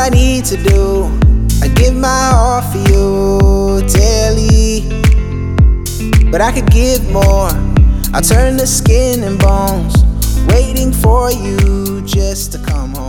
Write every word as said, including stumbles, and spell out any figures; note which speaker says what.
Speaker 1: I need to do. I give my all for you daily, but I could give more. I'll turn to skin and bones, waiting for you just to come home.